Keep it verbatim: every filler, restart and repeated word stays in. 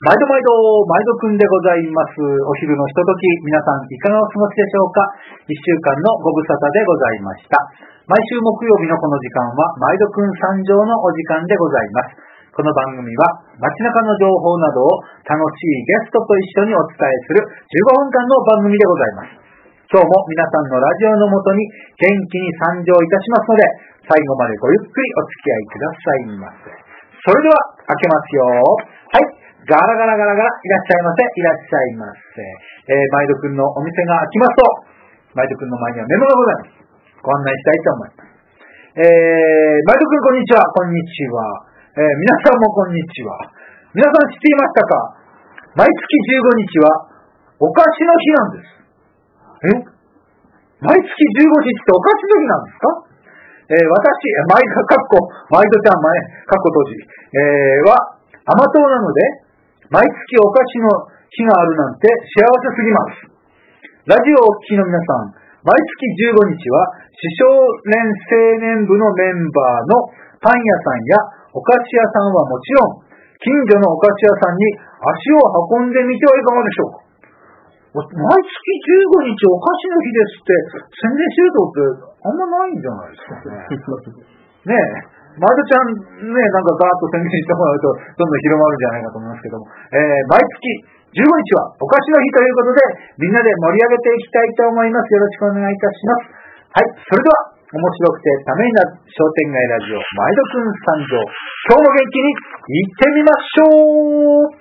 毎度毎度、毎度くんでございます。お昼のひととき、皆さんいかがお過ごしでしょうか。一週間のご無沙汰でございました。毎週木曜日のこの時間は、毎度くん参上のお時間でございます。この番組は、街中の情報などを楽しいゲストと一緒にお伝えするじゅうごふんかんの番組でございます。今日も皆さんのラジオのもとに元気に参上いたしますので、最後までごゆっくりお付き合いくださいませ。それでは、開けますよ。はい。ガラガラガラガラ、いらっしゃいませ、いらっしゃいませ。えー、マイドくんのお店が開きますと、マイドくんの前にはメモがございます。ご案内したいと思います。えー、マイドくんこんにちは、こんにちは。えー、皆さんもこんにちは。皆さん知っていましたか？毎月じゅうごにちは、お菓子の日なんです。え？毎月じゅうごにちってお菓子の日なんですか？えー、私、マイド、かっこ、マイドちゃん、前、かっこ当時、えー、は、甘党なので、毎月お菓子の日があるなんて幸せすぎます。ラジオをお聞きの皆さん、毎月じゅうごにちは、四少年青年部のメンバーのパン屋さんやお菓子屋さんはもちろん、近所のお菓子屋さんに足を運んでみてはいかがでしょうか。毎月じゅうごにちお菓子の日ですって宣伝してるとってあんまないんじゃないですかね。ねえ。マイドちゃんね、なんかガーッと宣伝してもらうとどんどん広まるんじゃないかと思いますけども、えー、毎月じゅうごにちはお菓子の日ということで、みんなで盛り上げていきたいと思います。よろしくお願いいたします。はい、それでは面白くてためになる商店街ラジオマイドくん参上。今日も元気に行ってみましょう。